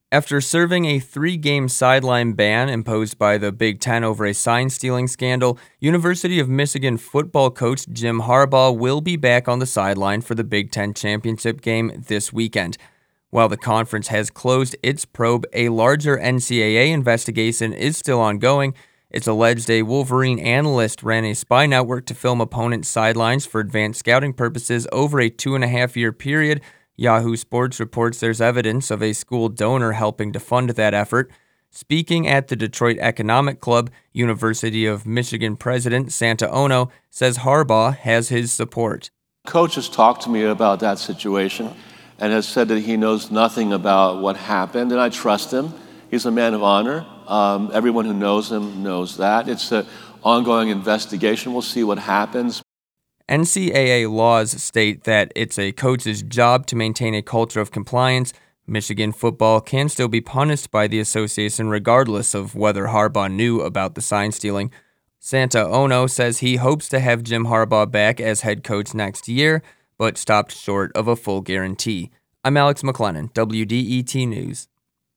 After serving a 3-game sideline ban imposed by the Big Ten over a sign-stealing scandal, University of Michigan football coach Jim Harbaugh will be back on the sideline for the Big Ten championship game this weekend. While the conference has closed its probe, a larger NCAA investigation is still ongoing. It's alleged a Wolverine analyst ran a spy network to film opponents' sidelines for advanced scouting purposes over a 2.5-year period. Yahoo Sports reports there's evidence of a school donor helping to fund that effort. Speaking at the Detroit Economic Club, University of Michigan president Santa Ono says Harbaugh has his support. Coach has talked to me about that situation and has said that he knows nothing about what happened, and I trust him. He's a man of honor. Everyone who knows him knows that. It's an ongoing investigation. We'll see what happens. NCAA laws state that it's a coach's job to maintain a culture of compliance. Michigan football can still be punished by the association regardless of whether Harbaugh knew about the sign stealing. Santa Ono says he hopes to have Jim Harbaugh back as head coach next year, but stopped short of a full guarantee. I'm Alex McLennan, WDET News.